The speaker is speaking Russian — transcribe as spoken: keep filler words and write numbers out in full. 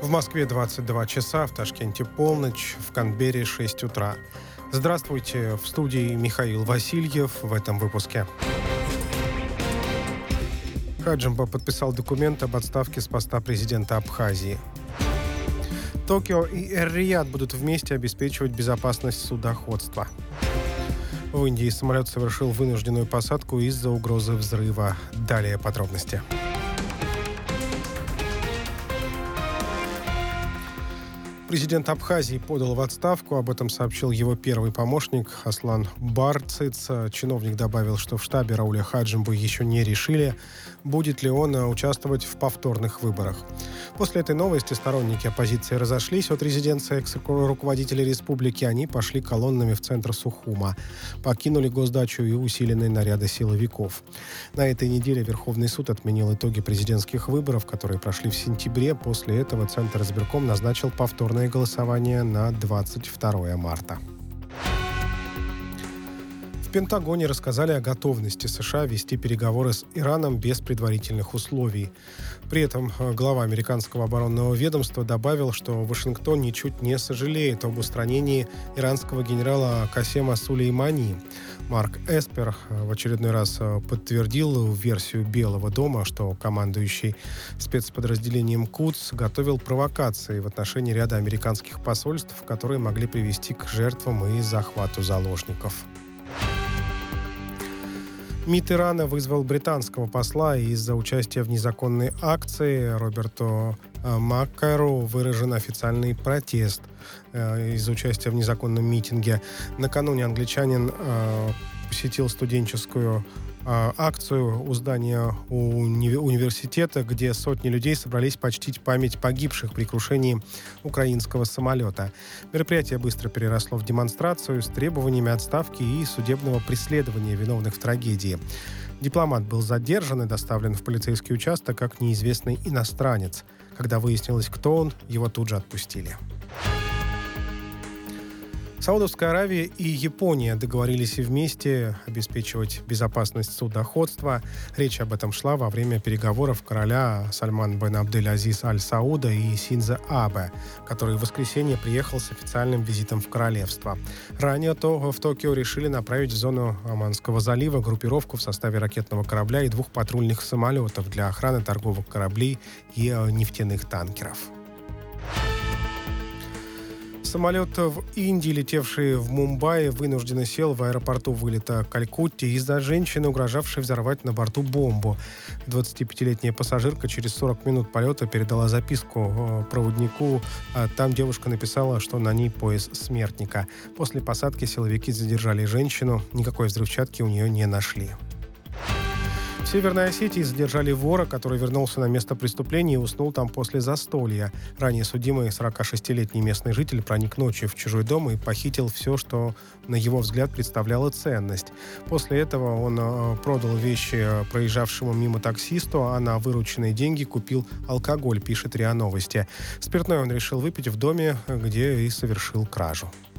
В Москве двадцать два часа, в Ташкенте полночь, в Канберре шесть утра. Здравствуйте, в студии Михаил Васильев в этом выпуске. Хаджимба подписал документ об отставке с поста президента Абхазии. Токио и Эр-Рияд будут вместе обеспечивать безопасность судоходства. В Индии самолет совершил вынужденную посадку из-за угрозы взрыва. Далее подробности. Президент Абхазии подал в отставку. Об этом сообщил его первый помощник Аслан Барциц. Чиновник добавил, что в штабе Рауля Хаджимбы еще не решили, будет ли он участвовать в повторных выборах. После этой новости сторонники оппозиции разошлись от резиденции экс-руководителей республики. Они пошли колоннами в центр Сухума, покинули госдачу и усиленные наряды силовиков. На этой неделе Верховный суд отменил итоги президентских выборов, которые прошли в сентябре. После этого Центр избирком назначил повторное голосование на двадцать второе марта. В Пентагоне рассказали о готовности США вести переговоры с Ираном без предварительных условий. При этом глава американского оборонного ведомства добавил, что Вашингтон ничуть не сожалеет об устранении иранского генерала Касема Сулеймани. Марк Эспер в очередной раз подтвердил версию Белого дома, что командующий спецподразделением Кудс готовил провокации в отношении ряда американских посольств, которые могли привести к жертвам и захвату заложников. МИД Ирана вызвал британского посла из-за участия в незаконной акции. Роберту Маккару выражен официальный протест из-за участия в незаконном митинге. Накануне англичанин посетил студенческую акцию у здания уни- университета, где сотни людей собрались почтить память погибших при крушении украинского самолета. Мероприятие быстро переросло в демонстрацию с требованиями отставки и судебного преследования виновных в трагедии. Дипломат был задержан и доставлен в полицейский участок как неизвестный иностранец. Когда выяснилось, кто он, его тут же отпустили. Саудовская Аравия и Япония договорились вместе обеспечивать безопасность судоходства. Речь об этом шла во время переговоров короля Сальман бен Абдель-Азиз Аль-Сауда и Синдзо Абе, который в воскресенье приехал с официальным визитом в королевство. Ранее то в Токио решили направить в зону Оманского залива группировку в составе ракетного корабля и двух патрульных самолетов для охраны торговых кораблей и нефтяных танкеров. Самолет в Индии, летевший в Мумбаи, вынужденно сел в аэропорту вылета Калькутте из-за женщины, угрожавшей взорвать на борту бомбу. двадцатипятилетняя пассажирка через сорок минут полета передала записку проводнику. Там девушка написала, что на ней пояс смертника. После посадки силовики задержали женщину. Никакой взрывчатки у нее не нашли. В Северной Осетии задержали вора, который вернулся на место преступления и уснул там после застолья. Ранее судимый сорокашестилетний местный житель проник ночью в чужой дом и похитил все, что, на его взгляд, представляло ценность. После этого он э, продал вещи проезжавшему мимо таксисту, а на вырученные деньги купил алкоголь, пишет РИА Новости. Спиртное он решил выпить в доме, где и совершил кражу.